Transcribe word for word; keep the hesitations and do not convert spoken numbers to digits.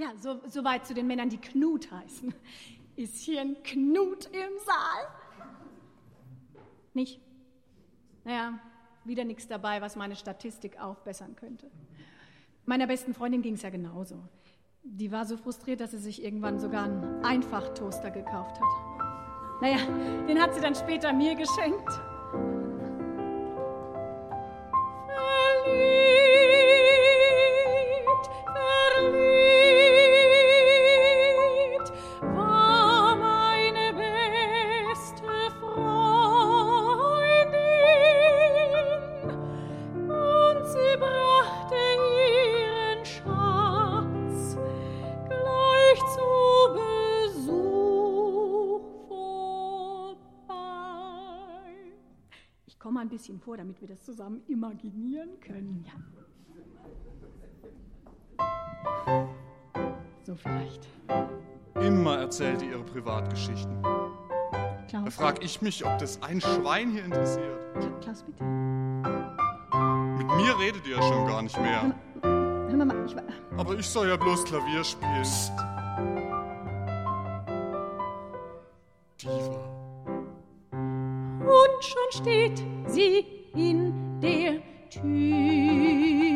Ja, so, so weit zu den Männern, die Knut heißen. Ist hier ein Knut im Saal? Nicht? Naja, wieder nichts dabei, was meine Statistik aufbessern könnte. Meiner besten Freundin ging es ja genauso. Die war so frustriert, dass sie sich irgendwann sogar einen Einfachtoaster gekauft hat. Naja, den hat sie dann später mir geschenkt. Verliebt, verliebt war meine beste Freundin und sie brachte ihren Schatz gleich zu Besuch vorbei. Ich komme ein bisschen vor, damit wir das zusammen imaginieren können. Ja. So vielleicht. Immer erzählt ihr ihre Privatgeschichten. Klaus? Da frag ich mich, ob das ein Schwein hier interessiert. Kla- Klaus, bitte. Mit mir redet ihr ja schon gar nicht mehr. Hör mal, mal ich war... Aber ich soll ja bloß Klavier spielen. Psst. Diva. Und schon steht sie in der Tür.